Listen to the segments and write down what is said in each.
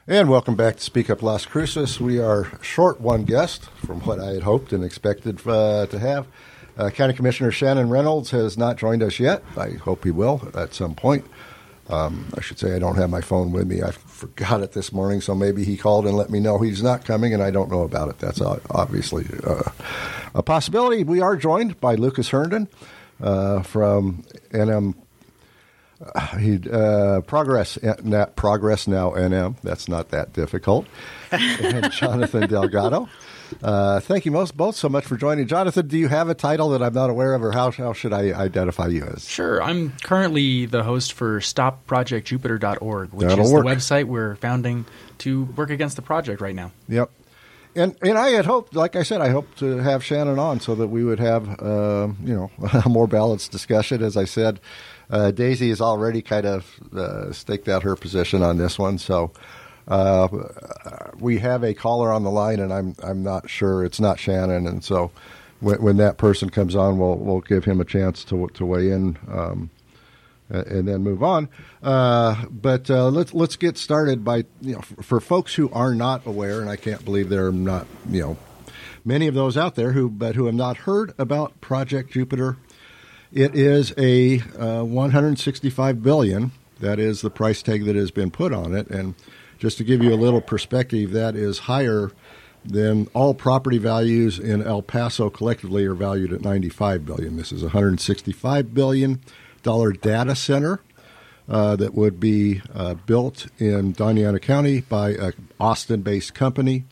And welcome back to Speak Up Las Cruces. We are short one guest from what I had hoped and expected to have. County Commissioner Shannon Reynolds has not joined us yet. I hope he will at some point. I should say I don't have my phone with me. I forgot it this morning, so maybe he called and let me know he's not coming, and I don't know about it. That's obviously a possibility. We are joined by Lucas Herndon from NM. Progress Now NM. That's not that difficult. And Jonathan Delgado. Thank you both so much for joining. Jonathan, do you have a title that I'm not aware of, or how should I identify you as? Sure. I'm currently the host for StopProjectJupiter.org, which is the website we're founding to work against the project right now. Yep. And I had hoped, like I said, I hoped to have Shannon on so that we would have a more balanced discussion. As I said, Daisy has already kind of staked out her position on this one, so we have a caller on the line, and I'm not sure it's not Shannon, and so when that person comes on, we'll give him a chance to weigh in and then move on. But let's get started by for folks who are not aware, and I can't believe there are not many of those out there who have not heard about Project Jupiter. It is a $165 billion. That is the price tag that has been put on it. And just to give you a little perspective, that is higher than all property values in El Paso collectively are valued at $95 billion. This is a $165 billion data center that would be built in Doñana County by an Austin-based company.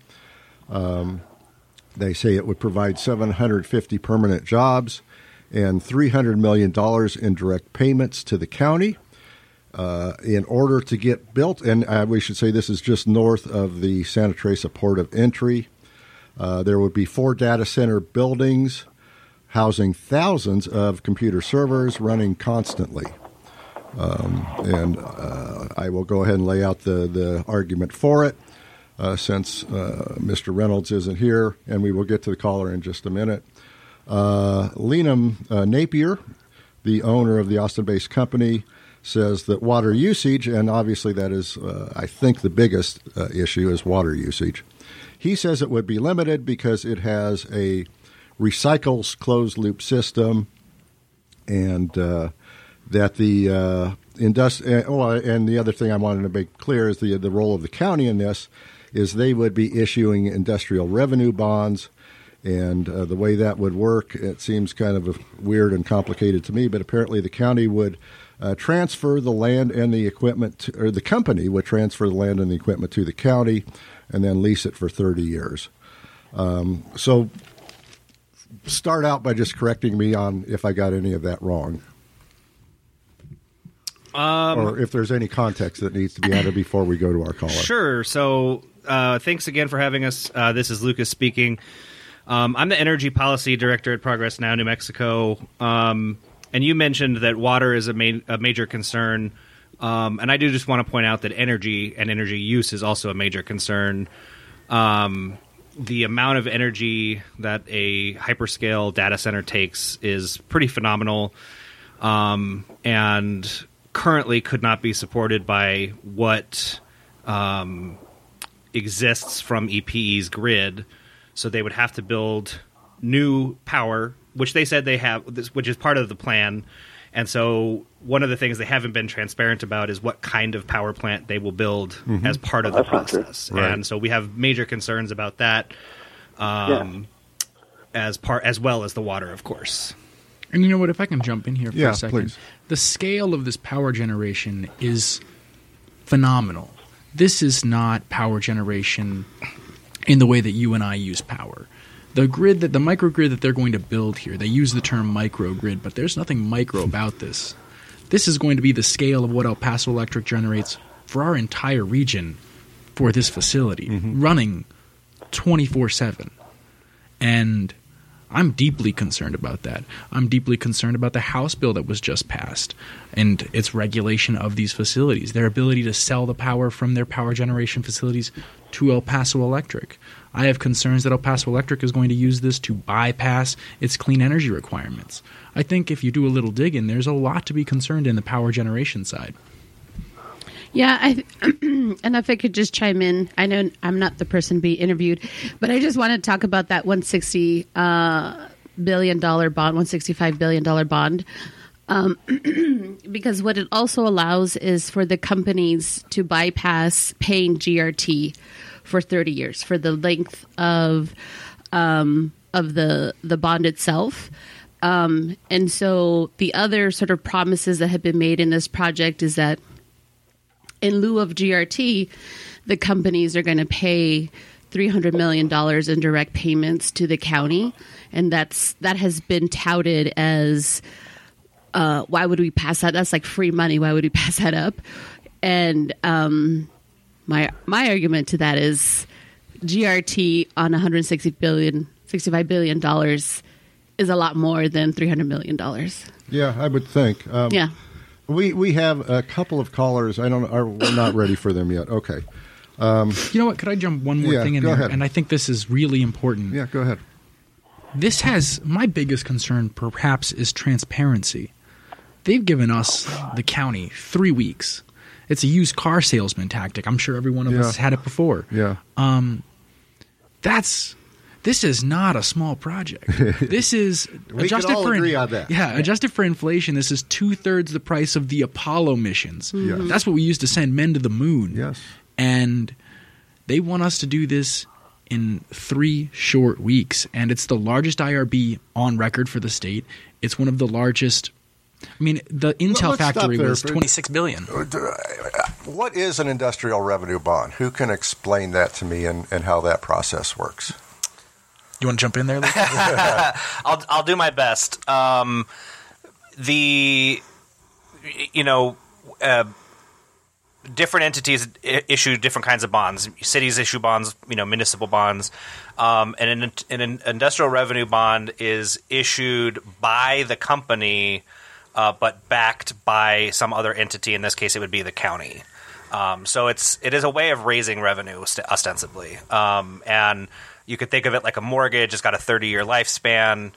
They say it would provide 750 permanent jobs and $300 million in direct payments to the county in order to get built. And we should say this is just north of the Santa Teresa port of entry. There would be 4 data center buildings housing thousands of computer servers running constantly. And I will go ahead and lay out the argument for it since Mr. Reynolds isn't here, and we will get to the caller in just a minute. Lenham Napier, the owner of the Austin-based company, says that water usage, and obviously that is, I think, the biggest issue is water usage. He says it would be limited because it has a recycles closed-loop system, and that the and the other thing I wanted to make clear is the role of the county in this is they would be issuing industrial revenue bonds. And the way that would work, it seems kind of weird and complicated to me, but apparently the county would transfer the land and the equipment, or the company would transfer the land and the equipment to the county and then lease it for 30 years. So start out by just correcting me on if I got any of that wrong. Or if there's any context that needs to be added before we go to our caller. Sure. So thanks again for having us. This is Lucas speaking. I'm the Energy Policy Director at Progress Now, New Mexico, and you mentioned that water is a major concern, and I do just want to point out that energy and energy use is also a major concern. The amount of energy that a hyperscale data center takes is pretty phenomenal, and currently could not be supported by what exists from EPE's grid. So they would have to build new power, which they said they have, which is part of the plan. And so one of the things they haven't been transparent about is what kind of power plant they will build as part of the process. Right. And so we have major concerns about that, as well as the water, of course. And you know what? If I can jump in here for a second, please. The scale of this power generation is phenomenal. This is not power generation in the way that you and I use power. The microgrid that they're going to build here, they use the term microgrid, but there's nothing micro about this. This is going to be the scale of what El Paso Electric generates for our entire region for this facility, running 24/7. And I'm deeply concerned about that. I'm deeply concerned about the House bill that was just passed and its regulation of these facilities, their ability to sell the power from their power generation facilities to El Paso Electric. I have concerns that El Paso Electric is going to use this to bypass its clean energy requirements. I think if you do a little digging, there's a lot to be concerned in the power generation side. Yeah, and if I could just chime in, I know I'm not the person being interviewed, but I just want to talk about that $160 billion bond, $165 billion bond, because what it also allows is for the companies to bypass paying GRT for 30 years for the length of the bond itself. And so the other sort of promises that have been made in this project is that in lieu of GRT, the companies are going to pay $300 million in direct payments to the county. And that has been touted as, why would we pass that? That's like free money. Why would we pass that up? And my argument to that is GRT on $65 billion is a lot more than $300 million. Yeah, I would think. Yeah. We have a couple of callers. We're not ready for them yet. Okay. You know what? Could I jump one more thing in go there? ahead. And I think this is really important. Yeah, go ahead. This has my biggest concern, perhaps, is transparency. They've given us, the county, 3 weeks. It's a used car salesman tactic. I'm sure every one of us has had it before. Yeah. This is not a small project. This is We can all agree on that. Yeah, adjusted for inflation, this is 2/3 the price of the Apollo missions. Yeah. That's what we used to send men to the moon. Yes. And they want us to do this in 3 short weeks. And it's the largest IRB on record for the state. It's one of the largest. I mean, the Intel let's factory stop there. was $26 billion. What is an industrial revenue bond? Who can explain that to me and how that process works? You want to jump in there, Luke? I'll do my best. Different entities issue different kinds of bonds. Cities issue bonds, municipal bonds. And an industrial revenue bond is issued by the company, but backed by some other entity. In this case, it would be the county. So it is a way of raising revenue, ostensibly. And you could think of it like a mortgage. It's got a 30-year lifespan.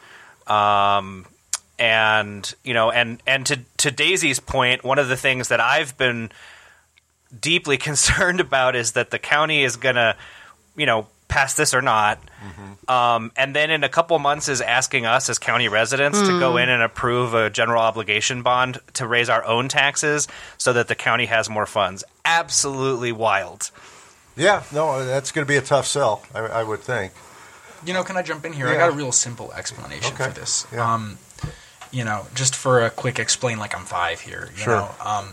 And to Daisy's point, one of the things that I've been deeply concerned about is that the county is going to, pass this or not. Mm-hmm. And then in a couple months is asking us as county residents to go in and approve a general obligation bond to raise our own taxes so that the county has more funds. Absolutely wild. Yeah, no, that's going to be a tough sell, I would think. Can I jump in here? Yeah. I got a real simple explanation for this. Yeah. Just for a quick explain like I'm 5 here. Sure.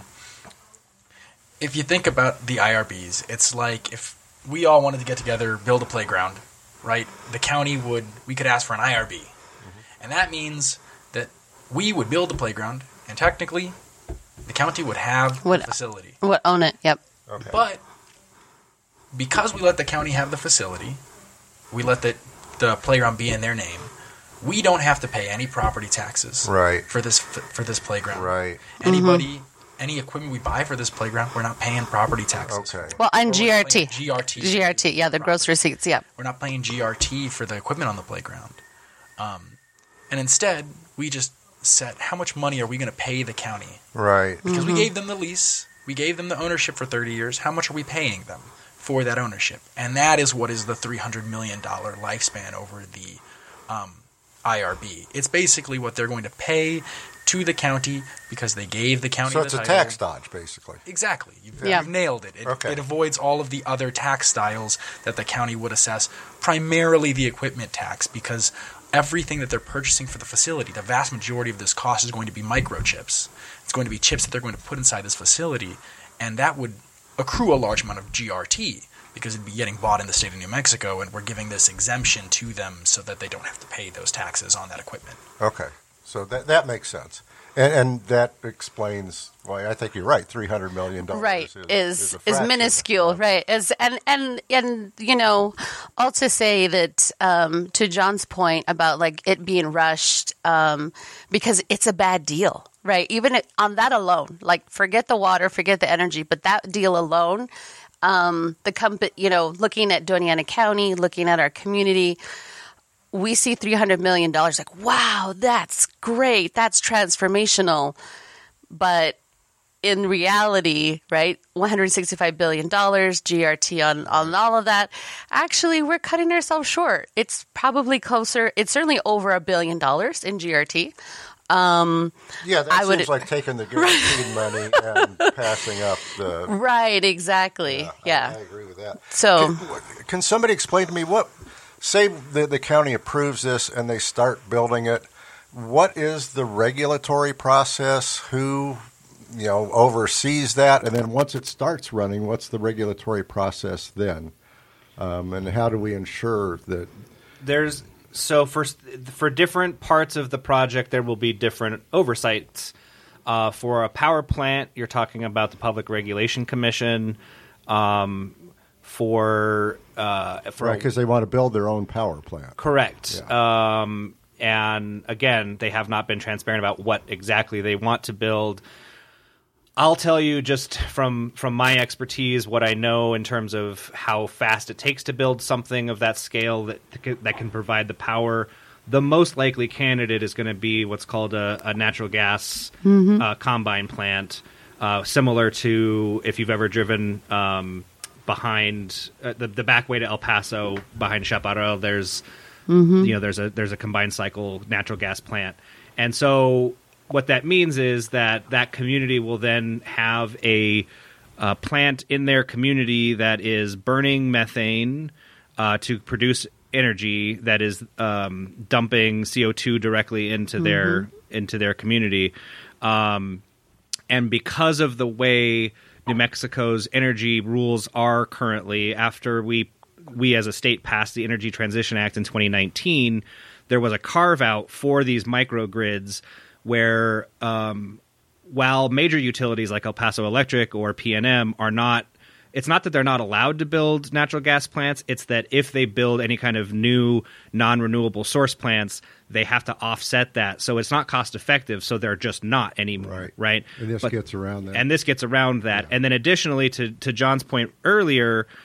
If you think about the IRBs, it's like if we all wanted to get together, build a playground, right? The county we could ask for an IRB. Mm-hmm. And that means that we would build the playground, and technically the county would have the facility. Would own it, yep. Okay. But because we let the county have the facility, we let the playground be in their name, we don't have to pay any property taxes for this playground. Right. Any equipment we buy for this playground, we're not paying property taxes. Okay. Well, and GRT. GRT. Yeah, the gross receipts, yeah. We're not paying GRT for the equipment on the playground. And instead, we just set how much money are we going to pay the county? Right. Because we gave them the lease, we gave them the ownership for 30 years. How much are we paying them for that ownership? And that is what is the $300 million lifespan over the IRB. It's basically what they're going to pay to the county because they gave the county So it's the a title. tax dodge, basically. Exactly. You've Yeah. nailed it. Okay. It avoids all of the other tax styles that the county would assess, primarily the equipment tax, because everything that they're purchasing for the facility, the vast majority of this cost is going to be microchips. It's going to be chips that they're going to put inside this facility, and that would accrue a large amount of GRT because it'd be getting bought in the state of New Mexico, and we're giving this exemption to them so that they don't have to pay those taxes on that equipment. Okay. So that makes sense. And that explains why I think you're right. $300 million Right, is a fraction. minuscule, right? And all to say that to John's point about like it being rushed, because it's a bad deal, right? Even on that alone, like forget the water, forget the energy, but that deal alone, the company, looking at Doña Ana County, looking at our community, we see $300 million. Like, wow, that's great. That's transformational. But in reality, right, $165 billion, GRT on all of that, actually we're cutting ourselves short. It's probably closer, it's certainly over $1 billion in GRT. That seems like taking the guaranteed money and passing up the... Right, exactly. Yeah. I agree with that. So, can somebody explain to me say the county approves this and they start building it, what is the regulatory process? Who oversees that? And then once it starts running, what's the regulatory process then? And how do we ensure that... So for different parts of the project, there will be different oversights. For a power plant, you're talking about the Public Regulation Commission. Right, because they want to build their own power plant. Correct. Yeah. And again, they have not been transparent about what exactly they want to build. I'll tell you just from my expertise what I know in terms of how fast it takes to build something of that scale that can provide the power. The most likely candidate is going to be what's called a natural gas combine plant, similar to if you've ever driven behind the back way to El Paso behind Chaparral. There's there's a combined cycle natural gas plant, and so what that means is that community will then have a plant in their community that is burning methane to produce energy that is dumping CO2 directly into their community, and because of the way New Mexico's energy rules are currently, after we as a state passed the Energy Transition Act in 2019, there was a carve-out for these microgrids where while major utilities like El Paso Electric or PNM are not – it's not that they're not allowed to build natural gas plants. It's that if they build any kind of new non-renewable source plants, they have to offset that. So it's not cost-effective, so they're just not anymore, right? And this gets around that. And this gets around that. Yeah. And then additionally, to John's point earlier –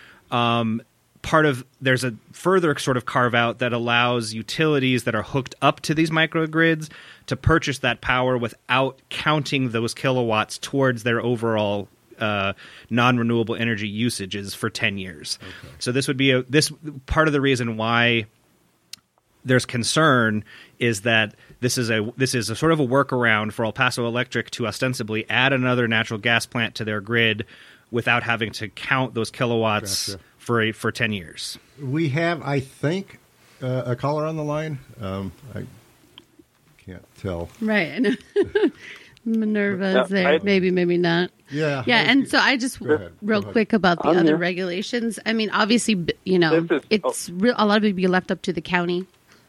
there's a further sort of carve out that allows utilities that are hooked up to these microgrids to purchase that power without counting those kilowatts towards their overall non-renewable energy usages for 10 years. Okay. So this would be this part of the reason why there's concern is that this is a sort of a workaround for El Paso Electric to ostensibly add another natural gas plant to their grid without having to count those kilowatts. Gotcha. For 10 years. We have, I think, a caller on the line. I can't tell. Right. Minerva's there. Maybe not. Yeah. Yeah, and so I just real quick about the other regulations. I mean, obviously, it's a lot of it be left up to the county.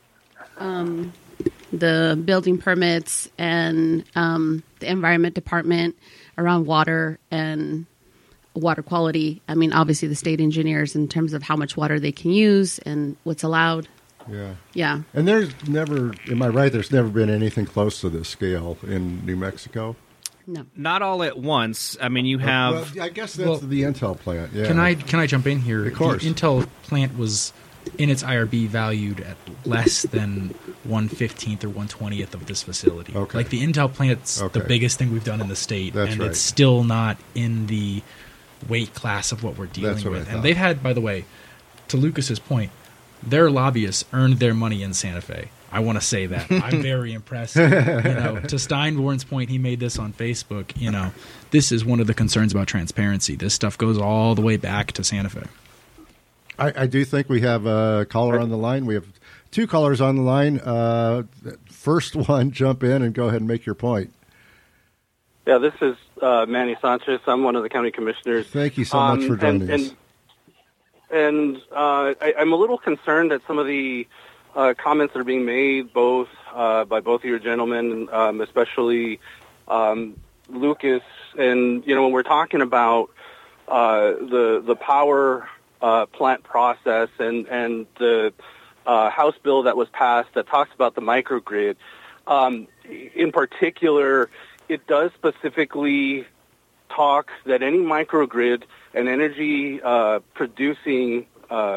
The building permits and the environment department around water and water quality. I mean, obviously the state engineers in terms of how much water they can use and what's allowed. Yeah. Yeah. And there's never, am I right, there's never been anything close to this scale in New Mexico? No. Not all at once. I mean, you have... Well, I guess that's the Intel plant. Yeah. Can I jump in here? Of course. The Intel plant was, in its IRB, valued at less than 1/15th or 1/20th of this facility. Okay. Like, the Intel plant's the biggest thing we've done in the state. That's and right. it's still not in the weight class of what we're dealing with. And they've had, by the way, to Lucas's point, their lobbyists earned their money in Santa Fe. I want to say that. I'm very impressed. To Steinborn's point, he made this on Facebook. This is one of the concerns about transparency. This stuff goes all the way back to Santa Fe. I do think we have a caller on the line. We have two callers on the line. First one, jump in and go ahead and make your point. Yeah, this is Manny Sanchez. I'm one of the county commissioners. Thank you so much for joining us. And I'm a little concerned at some of the comments that are being made, both by both of your gentlemen, especially Lucas. And when we're talking about the power plant process and the House bill that was passed that talks about the microgrid, in particular, it does specifically talk that any microgrid and energy producing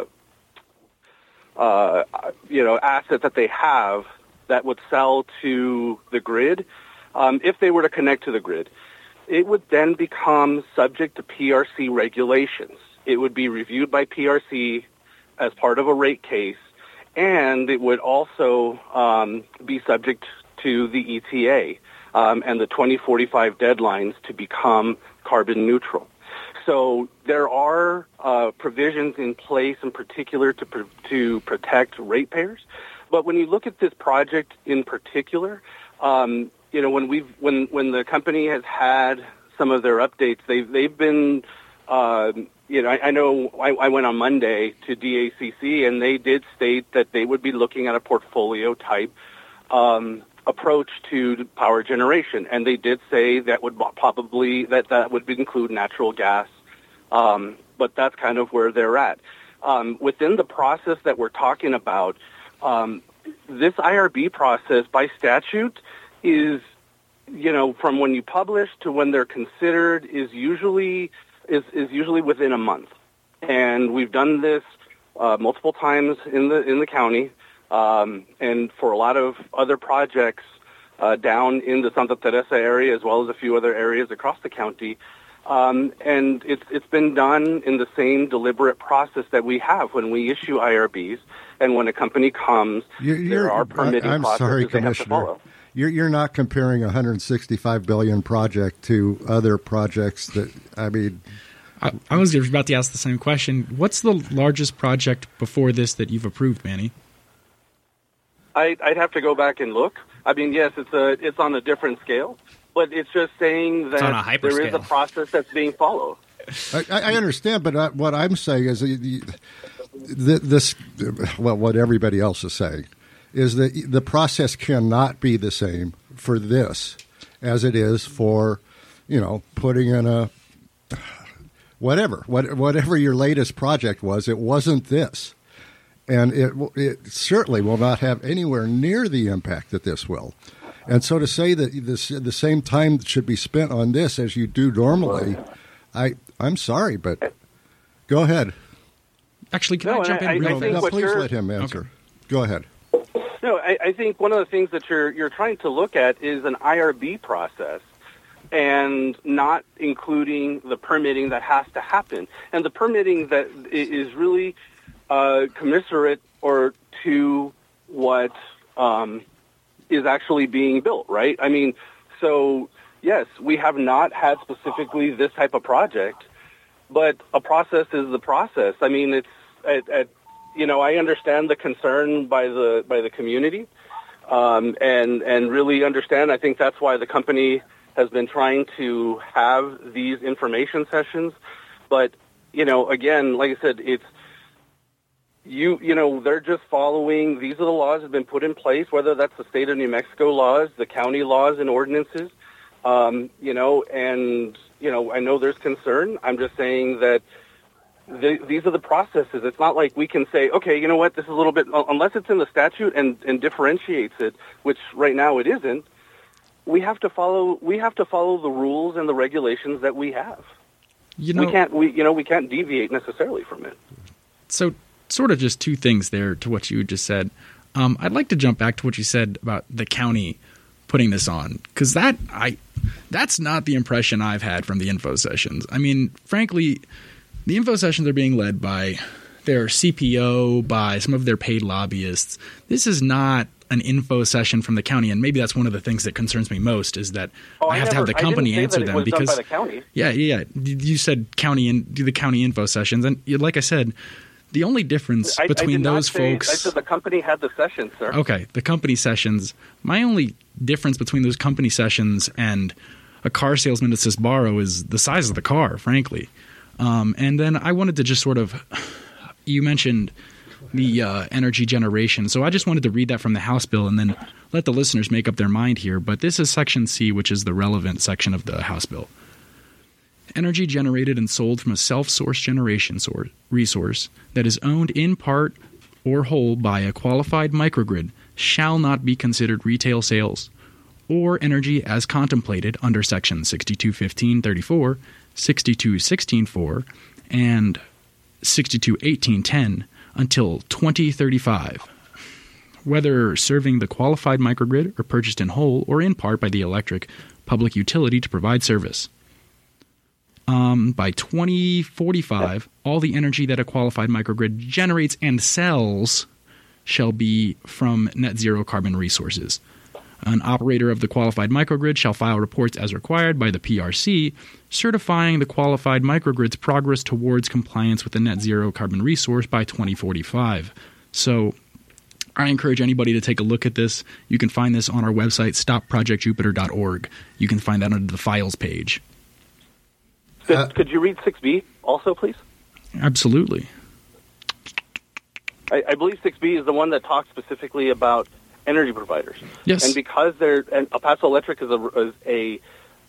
assets that they have that would sell to the grid, if they were to connect to the grid, it would then become subject to PRC regulations. It would be reviewed by PRC as part of a rate case, and it would also be subject to the ETA and the 2045 deadlines to become carbon neutral. So there are provisions in place in particular to protect ratepayers. But when you look at this project in particular, when the company has had some of their updates, they've been, I know I went on Monday to DACC, and they did state that they would be looking at a portfolio type approach to power generation, and they did say that would probably that would include natural gas, but that's kind of where they're at. Within the process that we're talking about, this IRB process by statute is, from when you publish to when they're considered is usually within a month, and we've done this multiple times in the county. And for a lot of other projects down in the Santa Teresa area, as well as a few other areas across the county, and it's been done in the same deliberate process that we have when we issue IRBs, and when a company comes, there are permitting processes they have to follow. You're not comparing a $165 billion project to other projects that, I mean... I was about to ask the same question. What's the largest project before this that you've approved, Manny? I'd have to go back and look. I mean, yes, it's on a different scale, but it's just saying that there is a process that's being followed. I understand, but what I'm saying is what everybody else is saying is that the process cannot be the same for this as it is for, putting in a whatever your latest project was. It wasn't this. And it certainly will not have anywhere near the impact that this will. And so to say that the same time should be spent on this as you do normally, I'm sorry, but go ahead. Actually, can I jump in? Please let him answer. Okay. Go ahead. No, I think one of the things that you're trying to look at is an IRB process and not including the permitting that has to happen. And the permitting that is really commensurate or to what is actually being built, right? I mean, so yes, we have not had specifically this type of project, but a process is the process. I mean, it's I understand the concern by the community, and really understand. I think that's why the company has been trying to have these information sessions. But again, like I said, it's they're just following. These are the laws that have been put in place, whether that's the state of New Mexico laws, the county laws and ordinances. And I know there's concern. I'm just saying that these are the processes. It's not like we can say, okay, you know what, this is a little bit, unless it's in the statute and differentiates it, which right now it isn't. We have to follow the rules and the regulations that we have. We can't deviate necessarily from it. So, sort of just two things there to what you just said. I'd like to jump back to what you said about the county putting this on, because that's not the impression I've had from the info sessions. I mean, frankly, the info sessions are being led by their CPO, by some of their paid lobbyists. This is not an info session from the county, and maybe that's one of the things that concerns me most is that I have to have the company answer them because done by the county. Yeah. You said county and do the county info sessions, and like I said, the only difference between those folks... I said the company had the sessions, sir. Okay, the company sessions. My only difference between those company sessions and a car salesman that says borrow is the size of the car, frankly. And then I wanted to just sort of... You mentioned the energy generation, so I just wanted to read that from the House bill and then let the listeners make up their mind here. But this is Section C, which is the relevant section of the House bill. Energy generated and sold from a self-source generation resource that is owned in part or whole by a qualified microgrid shall not be considered retail sales or energy as contemplated under Section 6215.34, 6216.4, and 6218.10 until 2035, whether serving the qualified microgrid or purchased in whole or in part by the electric public utility to provide service. by 2045, all the energy that a qualified microgrid generates and sells shall be from net zero carbon resources. An operator of the qualified microgrid shall file reports as required by the PRC, certifying the qualified microgrid's progress towards compliance with the net zero carbon resource by 2045. So I encourage anybody to take a look at this. You can find this on our website, stopprojectjupiter.org. You can find that under the files page. Could you read 6B also, please? Absolutely. I believe 6B is the one that talks specifically about energy providers. Yes. And because El Paso Electric is a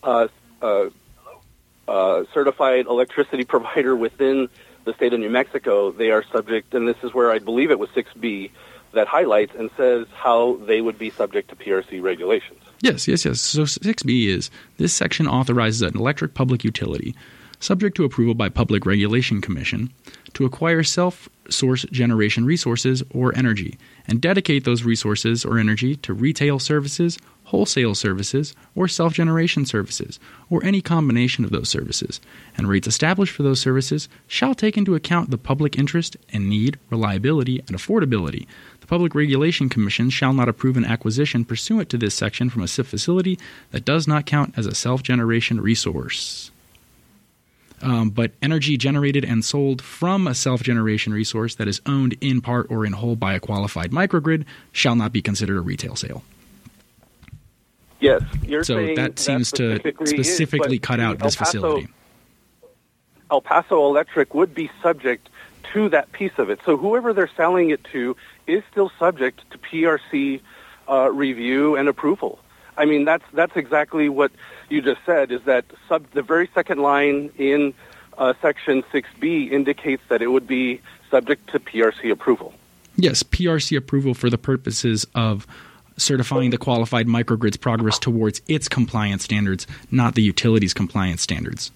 certified electricity provider within the state of New Mexico, they are subject, and this is where I believe it was 6B that highlights and says how they would be subject to PRC regulations. Yes. So 6B is, this section authorizes an electric public utility, subject to approval by Public Regulation Commission, to acquire self-source generation resources or energy and dedicate those resources or energy to retail services, wholesale services, or self-generation services, or any combination of those services, and rates established for those services shall take into account the public interest and need, reliability, and affordability. The Public Regulation Commission shall not approve an acquisition pursuant to this section from a SIF facility that does not count as a self-generation resource. But energy generated and sold from a self-generation resource that is owned in part or in whole by a qualified microgrid shall not be considered a retail sale. Yes, you're so saying that seems to specifically cut out this facility. El Paso Electric would be subject to that piece of it. So whoever they're selling it to is still subject to PRC review and approval. I mean, that's exactly what you just said, is that the very second line in Section 6B indicates that it would be subject to PRC approval. Yes, PRC approval for the purposes of certifying the qualified microgrid's progress towards its compliance standards, not the utility's compliance standards.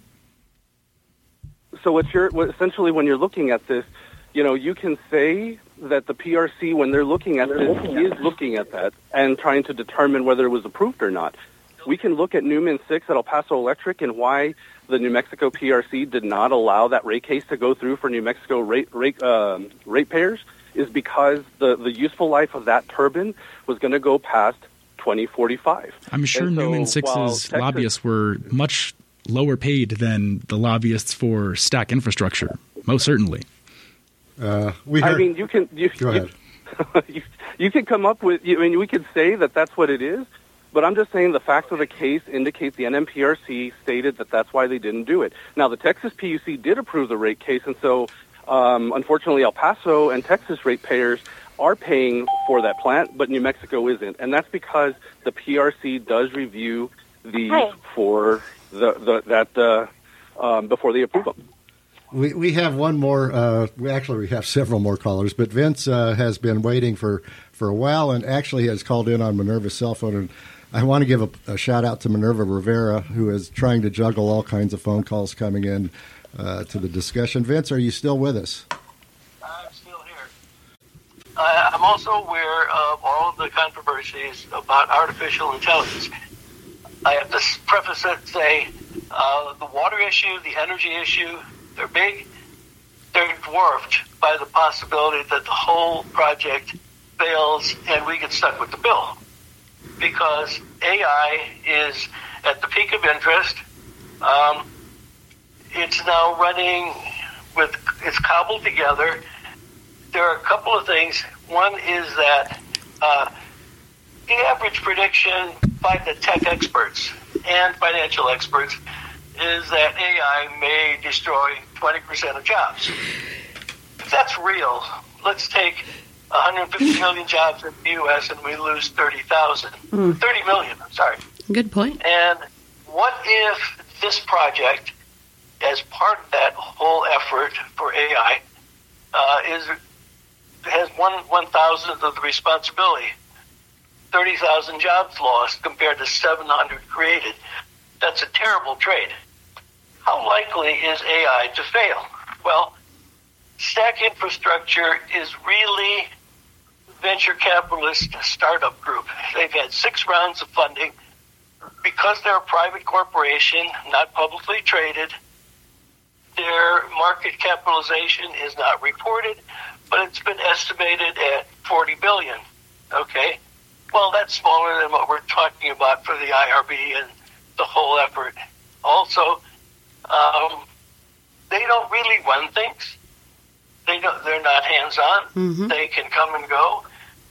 So essentially when you're looking at this, you can say that the PRC, when they're looking at this, is looking at that and trying to determine whether it was approved or not. We can look at Newman 6 at El Paso Electric and why the New Mexico PRC did not allow that rate case to go through for New Mexico ratepayers is because the useful life of that turbine was going to go past 2045. I'm sure Newman 6's lobbyists were much lower paid than the lobbyists for stack infrastructure, most certainly. Go ahead. You can come up with. We could say that that's what it is, but I'm just saying the facts of the case indicate the NMPRC stated that that's why they didn't do it. Now, the Texas PUC did approve the rate case, and so unfortunately, El Paso and Texas ratepayers are paying for that plant, but New Mexico isn't, and that's because the PRC does review these for before they approve them. We have one more. We have several more callers, but Vince has been waiting for a while and actually has called in on Minerva's cell phone. And I want to give a shout out to Minerva Rivera, who is trying to juggle all kinds of phone calls coming in to the discussion. Vince, are you still with us? I'm still here. I'm also aware of all of the controversies about artificial intelligence. I have to preface it and say the water issue, the energy issue, they're big. They're dwarfed by the possibility that the whole project fails and we get stuck with the bill. Because AI is at the peak of interest. It's now running it's cobbled together. There are a couple of things. One is that the average prediction by the tech experts and financial experts is that AI may destroy 20% of jobs. If that's real, let's take 150 million jobs in the U.S. and we lose 30 million, sorry. Good point. And what if this project, as part of that whole effort for AI, has 1,000th of the responsibility? 30,000 jobs lost compared to 700 created. That's a terrible trade. How likely is AI to fail? Well, Stack Infrastructure is really venture capitalist startup group. They've had 6 rounds of funding. because they're a private corporation, not publicly traded, their market capitalization is not reported, but it's been estimated at $40 billion. Okay? Well, that's smaller than what we're talking about for the IRB and the whole effort. Also, they don't really run things. They're not hands-on. Mm-hmm. They can come and go.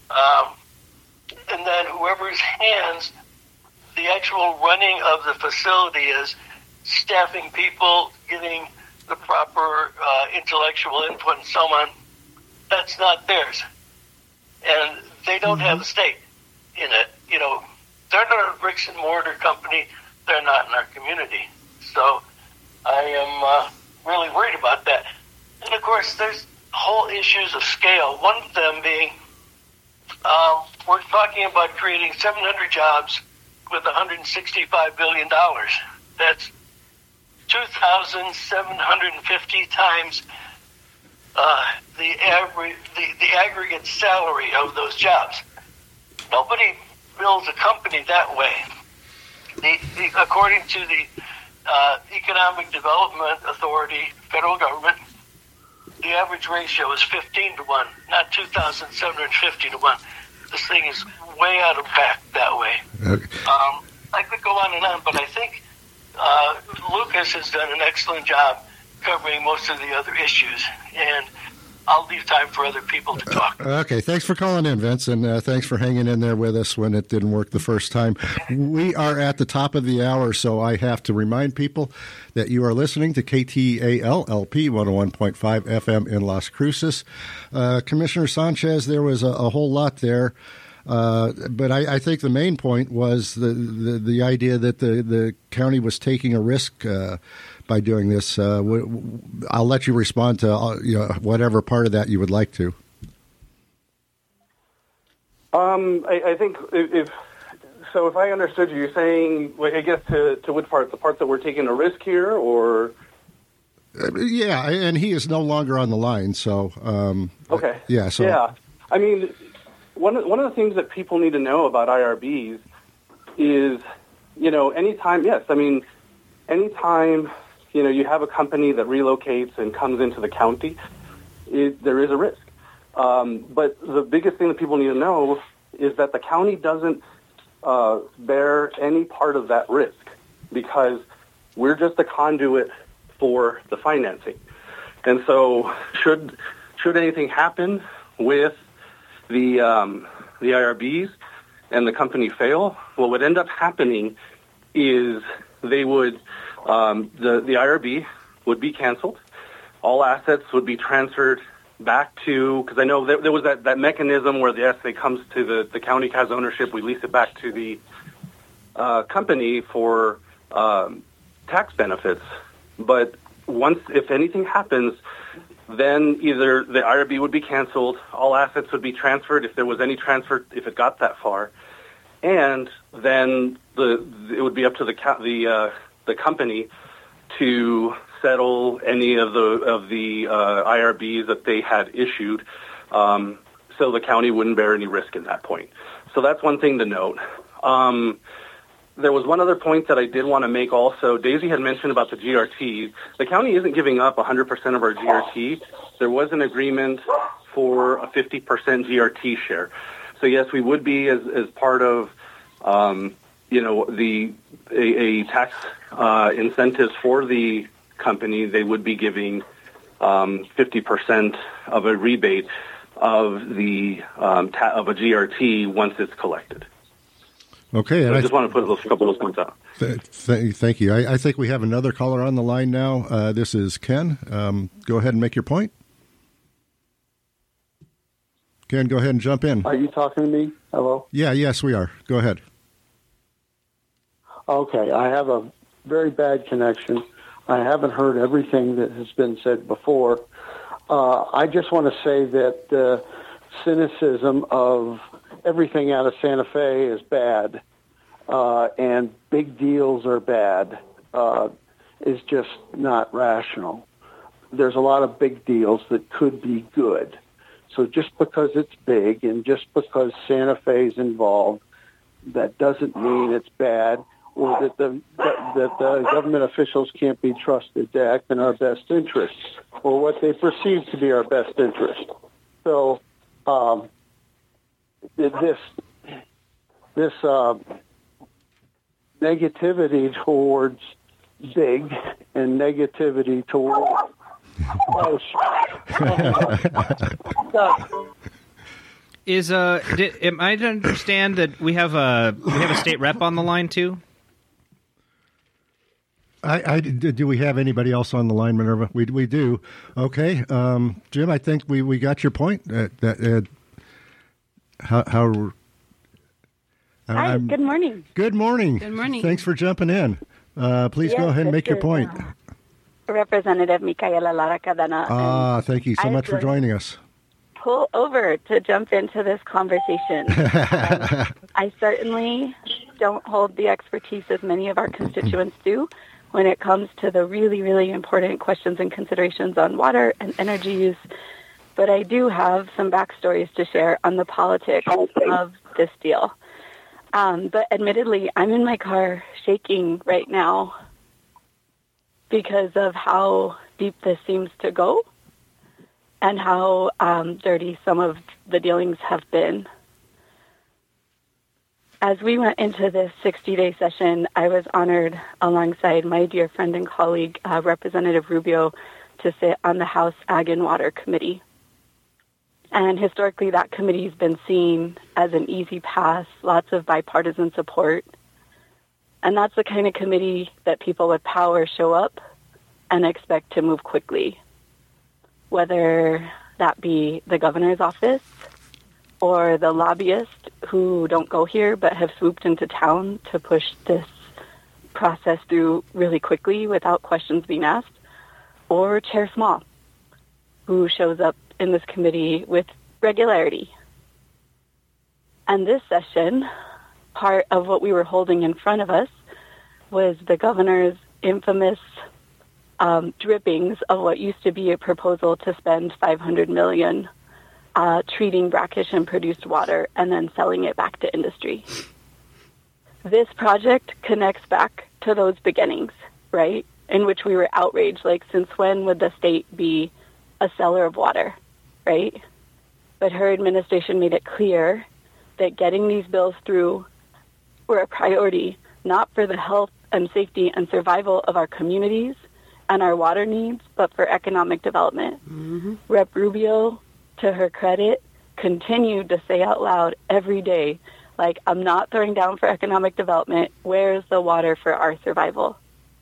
And then whoever's hands the actual running of the facility is, staffing people, getting the proper intellectual input and so on, that's not theirs. And they don't have a stake in it. You know, they're not a bricks and mortar company. They're not in our community. So I am really worried about that. And of course, there's whole issues of scale. One of them being, we're talking about creating 700 jobs with $165 billion. That's 2,750 times the aggregate salary of those jobs. Nobody builds a company that way. According to the Economic Development Authority, federal government, the average ratio is 15 to 1, not 2,750 to 1. This thing is way out of whack that way. Okay. I could go on and on, but I think Lucas has done an excellent job covering most of the other issues, and I'll leave time for other people to talk. Okay, thanks for calling in, Vince, and thanks for hanging in there with us when it didn't work the first time. We are at the top of the hour, so I have to remind people that you are listening to KTAL-LP 101.5 FM in Las Cruces. Commissioner Sanchez, there was a whole lot there. But I think the main point was the idea that the county was taking a risk by doing this. I'll let you respond to whatever part of that you would like to. I think if I understood you, you're saying, I guess to which part? The part that we're taking a risk here, or? Yeah, and he is no longer on the line, so. Okay. Yeah. So. Yeah, I mean. One of the things that people need to know about IRBs is, anytime you have a company that relocates and comes into the county, there is a risk. But the biggest thing that people need to know is that the county doesn't bear any part of that risk because we're just a conduit for the financing. And so should anything happen with the IRBs and the company fail, what would end up happening is they would the IRB would be canceled. All assets would be transferred back to, because I know there was that mechanism where the asset comes to the county has ownership, we lease it back to the company for tax benefits. But if anything happens, then either the IRB would be canceled, all assets would be transferred if there was any transfer, if it got that far, and then it would be up to the company to settle any of the IRBs that they had issued, so the county wouldn't bear any risk at that point. So that's one thing to note. There was one other point that I did want to make also. Daisy had mentioned about the GRT. The county isn't giving up 100% of our GRT. There was an agreement for a 50% GRT share. So yes, we would be as part of, a tax incentives for the company. They would be giving 50% of a rebate of the of a GRT once it's collected. Okay, and I just want to put a couple of those points out. Thank you. I think we have another caller on the line now. This is Ken. Go ahead and make your point. Ken, go ahead and jump in. Are you talking to me? Hello? Yes, we are. Go ahead. Okay, I have a very bad connection. I haven't heard everything that has been said before. I just want to say that the cynicism of everything out of Santa Fe is bad, and big deals are bad, is just not rational. There's a lot of big deals that could be good. So just because it's big and just because Santa Fe is involved, that doesn't mean it's bad or that the government officials can't be trusted to act in our best interests, or what they perceive to be our best interest. So this negativity towards big and negativity towards Am I to understand that we have a state rep on the line too? Do we have anybody else on the line, Minerva? We do. Okay, Jim, I think we got your point. Hi, good morning. Good morning. Good morning. Thanks for jumping in. Please go ahead and make your point. Representative Micaela Lara Cadena. Thank you so much for joining us. Pull over to jump into this conversation. I certainly don't hold the expertise as many of our constituents do when it comes to the really, really important questions and considerations on water and energy use. But I do have some backstories to share on the politics of this deal. But admittedly, I'm in my car shaking right now because of how deep this seems to go and how dirty some of the dealings have been. As we went into this 60-day session, I was honored alongside my dear friend and colleague, Representative Rubio, to sit on the House Ag and Water Committee. And historically, that committee has been seen as an easy pass, lots of bipartisan support. And that's the kind of committee that people with power show up and expect to move quickly, whether that be the governor's office or the lobbyists who don't go here but have swooped into town to push this process through really quickly without questions being asked, or Chair Small, who shows up in this committee with regularity. And this session, part of what we were holding in front of us was the governor's infamous drippings of what used to be a proposal to spend $500 million treating brackish and produced water and then selling it back to industry. This project connects back to those beginnings, right, in which we were outraged. Like, since when would the state be a seller of water, right? But her administration made it clear that getting these bills through were a priority, not for the health and safety and survival of our communities and our water needs, but for economic development. Mm-hmm. Rep. Rubio, to her credit, continued to say out loud every day, like, I'm not throwing down for economic development. Where's the water for our survival?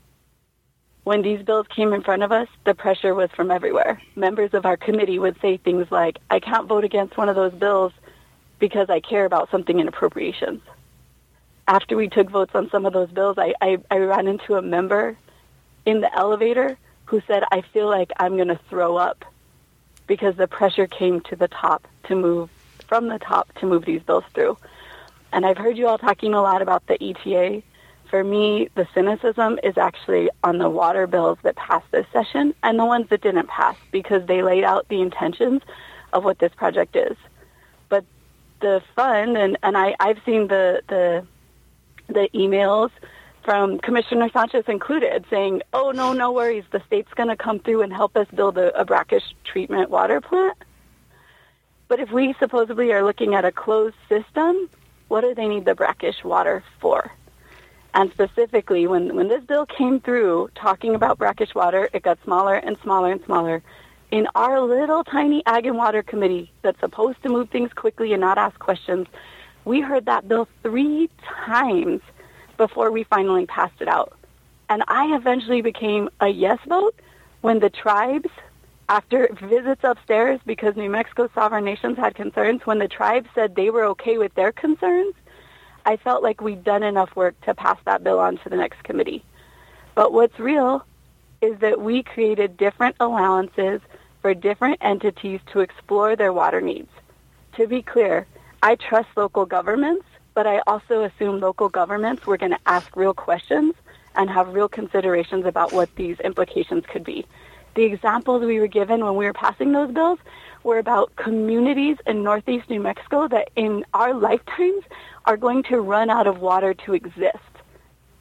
When these bills came in front of us, the pressure was from everywhere. Members of our committee would say things like, I can't vote against one of those bills because I care about something in appropriations. After we took votes on some of those bills, I ran into a member in the elevator who said, I feel like I'm going to throw up because the pressure came to the top to move, from the top to move these bills through. And I've heard you all talking a lot about the ETA. For me, the cynicism is actually on the water bills that passed this session and the ones that didn't pass, because they laid out the intentions of what this project is. But the fund, and I've seen the emails from Commissioner Sanchez included saying, oh, no worries, the state's going to come through and help us build a brackish treatment water plant. But if we supposedly are looking at a closed system, what do they need the brackish water for? And specifically, when this bill came through talking about brackish water, it got smaller and smaller and smaller. In our little tiny Ag and Water Committee that's supposed to move things quickly and not ask questions, we heard that bill 3 times before we finally passed it out. And I eventually became a yes vote when the tribes, after visits upstairs, because New Mexico's sovereign nations had concerns, when the tribes said they were okay with their concerns, I felt like we'd done enough work to pass that bill on to the next committee. But what's real is that we created different allowances for different entities to explore their water needs. To be clear, I trust local governments, but I also assume local governments were going to ask real questions and have real considerations about what these implications could be. The examples we were given when we were passing those bills were about communities in northeast New Mexico that in our lifetimes are going to run out of water to exist.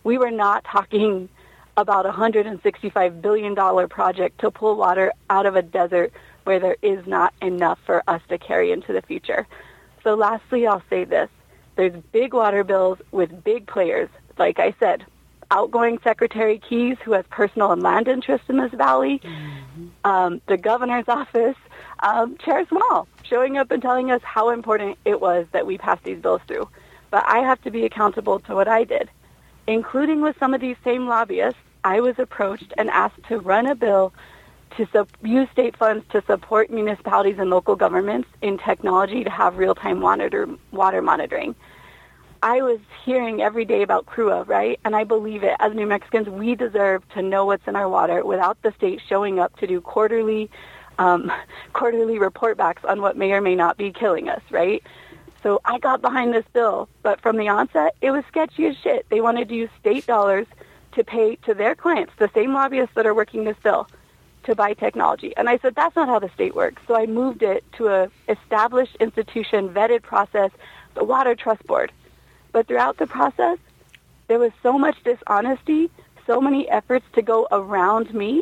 We were not talking about a $165 billion project to pull water out of a desert where there is not enough for us to carry into the future. So lastly, I'll say this. There's big water bills with big players. Like I said, outgoing Secretary Keyes, who has personal and land interests in this valley, the governor's office, Chair Small, showing up and telling us how important it was that we pass these bills through. But I have to be accountable to what I did. Including with some of these same lobbyists, I was approached and asked to run a bill to use state funds to support municipalities and local governments in technology to have real-time water monitoring. I was hearing every day about CRUA, right? And I believe it. As New Mexicans, we deserve to know what's in our water without the state showing up to do quarterly report backs on what may or may not be killing us, right? So I got behind this bill, but from the onset, it was sketchy as shit. They wanted to use state dollars to pay to their clients, the same lobbyists that are working this bill, to buy technology. And I said, that's not how the state works. So I moved it to a established institution, vetted process, the Water Trust Board. But throughout the process, there was so much dishonesty, so many efforts to go around me,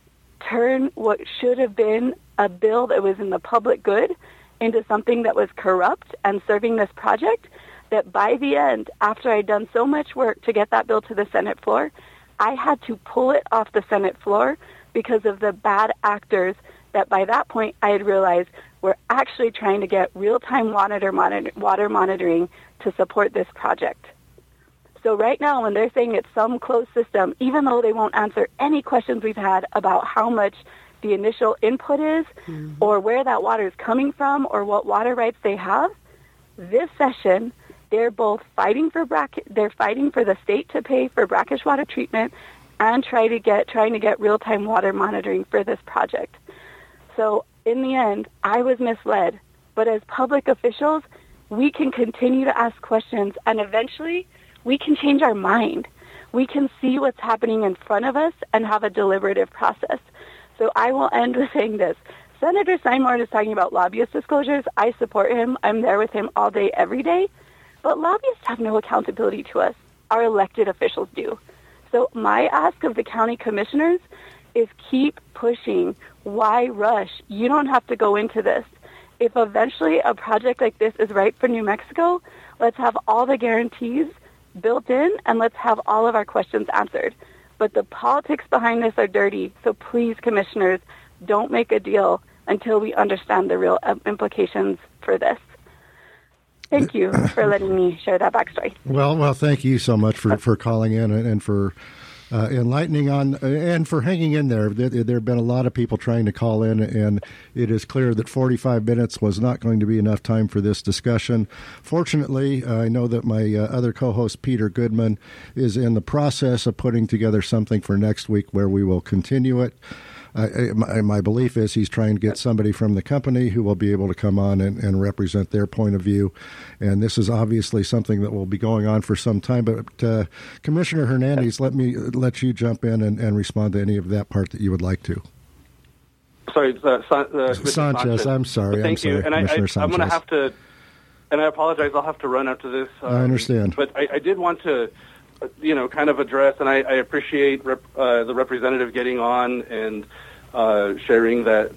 turn what should have been a bill that was in the public good into something that was corrupt and serving this project, that by the end, after I'd done so much work to get that bill to the Senate floor, I had to pull it off the Senate floor because of the bad actors that by that point I had realized were actually trying to get real-time water monitoring to support this project. So right now, when they're saying it's some closed system, even though they won't answer any questions we've had about how much the initial input is, or where that water is coming from, or what water rights they have, this session, they're both fighting for the state to pay for brackish water treatment and trying to get real-time water monitoring for this project. So in the end, I was misled. But as public officials, we can continue to ask questions, and eventually we can change our mind. We can see what's happening in front of us and have a deliberative process. So I will end with saying this. Senator Simon is talking about lobbyist disclosures. I support him. I'm there with him all day, every day. But lobbyists have no accountability to us. Our elected officials do. So my ask of the county commissioners is keep pushing. Why rush? You don't have to go into this. If eventually a project like this is right for New Mexico, let's have all the guarantees built in and let's have all of our questions answered. But the politics behind this are dirty. So please, commissioners, don't make a deal until we understand the real implications for this. Thank you for letting me share that backstory. Well, thank you so much for calling in and for enlightening on and for hanging in there. There have been a lot of people trying to call in, and it is clear that 45 minutes was not going to be enough time for this discussion. Fortunately, I know that my other co-host, Peter Goodman, is in the process of putting together something for next week where we will continue it. My belief is he's trying to get somebody from the company who will be able to come on and represent their point of view. And this is obviously something that will be going on for some time. But Commissioner Hernandez, let me let you jump in and respond to any of that part that you would like to. Sorry, Sanchez. I'm sorry. Thank you. And I'm going to have to, and I apologize, I'll have to run after this. I understand. But I did want to, kind of address, and I appreciate the representative getting on and sharing that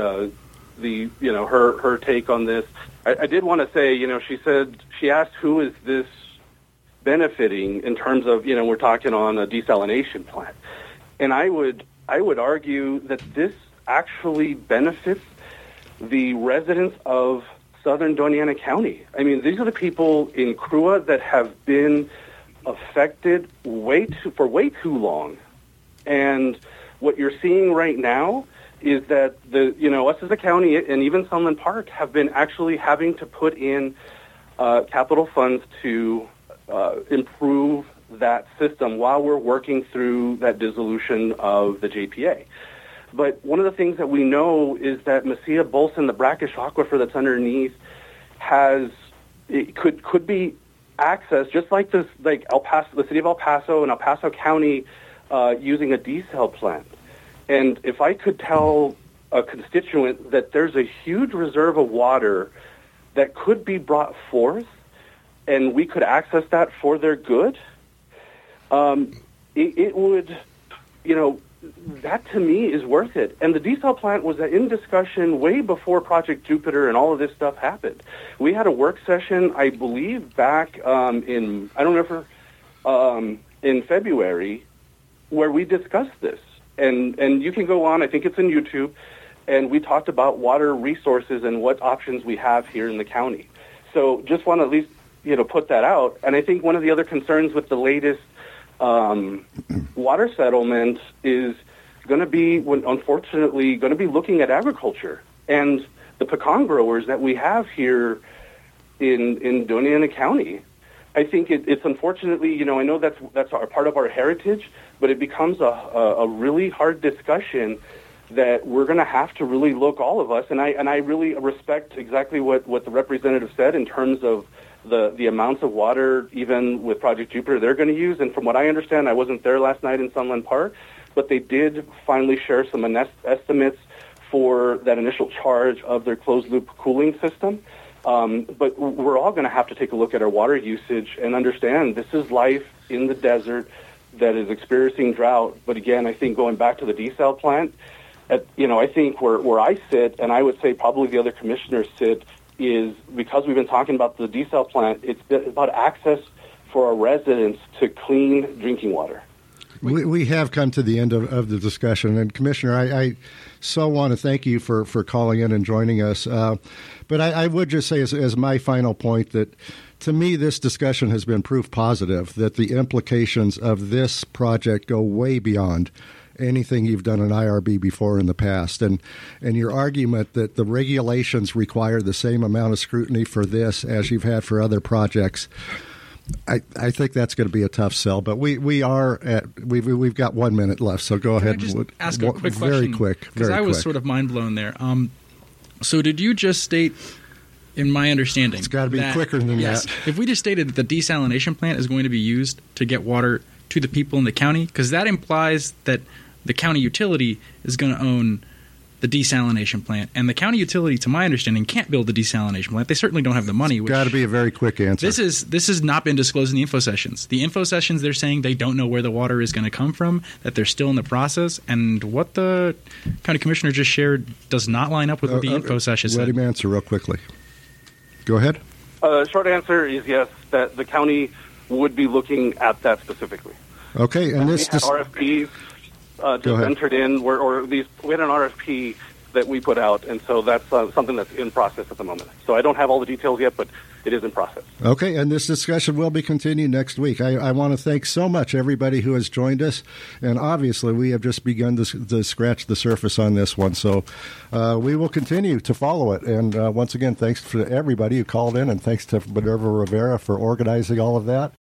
her take on this. I did want to say, she asked who is this benefiting in terms of, we're talking on a desalination plant. And I would argue that this actually benefits the residents of southern Doña Ana County. I mean, these are the people in CRUA that have been affected for way too long. And what you're seeing right now is that us as a county and even Sunland Park have been actually having to put in capital funds to improve that system while we're working through that dissolution of the JPA. But one of the things that we know is that Mesilla Bolson, the brackish aquifer that's underneath, could be accessed just like this, like El Paso, the city of El Paso and El Paso County, using a desal plant. And if I could tell a constituent that there's a huge reserve of water that could be brought forth, and we could access that for their good, it would, that to me is worth it. And the desal plant was in discussion way before Project Jupiter and all of this stuff happened. We had a work session, I believe, back in February, where we discussed this. And you can go on, I think it's on YouTube, and we talked about water resources and what options we have here in the county. So just want to at least, put that out. And I think one of the other concerns with the latest water settlement is going to be, unfortunately, going to be looking at agriculture and the pecan growers that we have here in Doña Ana County. I think it's unfortunately, I know that's our part of our heritage, but it becomes a really hard discussion that we're going to have to really look, all of us, and I really respect exactly what the representative said in terms of the amounts of water, even with Project Jupiter, they're going to use. And from what I understand, I wasn't there last night in Sunland Park, but they did finally share some estimates for that initial charge of their closed-loop cooling system. But we're all going to have to take a look at our water usage and understand this is life in the desert that is experiencing drought. But again, I think going back to the desal plant, I think where I sit, and I would say probably the other commissioners sit, is because we've been talking about the desal plant, it's about access for our residents to clean drinking water. We have come to the end of the discussion, and Commissioner, I so want to thank you for calling in and joining us. But I would just say as my final point that, to me, this discussion has been proof positive that the implications of this project go way beyond anything you've done in IRB before in the past. And your argument that the regulations require the same amount of scrutiny for this as you've had for other projects, I think that's going to be a tough sell. But we've got 1 minute left, so go ahead. Can I just ask a quick very question? Quick, because I was sort of mind blown there. So did you just state, in my understanding, it's got to be quicker than that. If we just stated that the desalination plant is going to be used to get water to the people in the county, because that implies that the county utility is going to own the desalination plant, and the county utility, to my understanding, can't build the desalination plant. They certainly don't have the money. Got to be a very quick answer. This has not been disclosed in the info sessions. The info sessions, they're saying they don't know where the water is going to come from, that they're still in the process, and what the county commissioner just shared does not line up with what the info session said. Let him answer real quickly. Go ahead. Short answer is yes, that the county would be looking at that specifically. Okay, and this we had RFPs just entered in, we had an RFP that we put out, and so that's something that's in process at the moment. So I don't have all the details yet, but it is in process. Okay, and this discussion will be continued next week. I want to thank so much everybody who has joined us, and obviously we have just begun to scratch the surface on this one, so we will continue to follow it. And once again, thanks to everybody who called in, and thanks to Minerva Rivera for organizing all of that.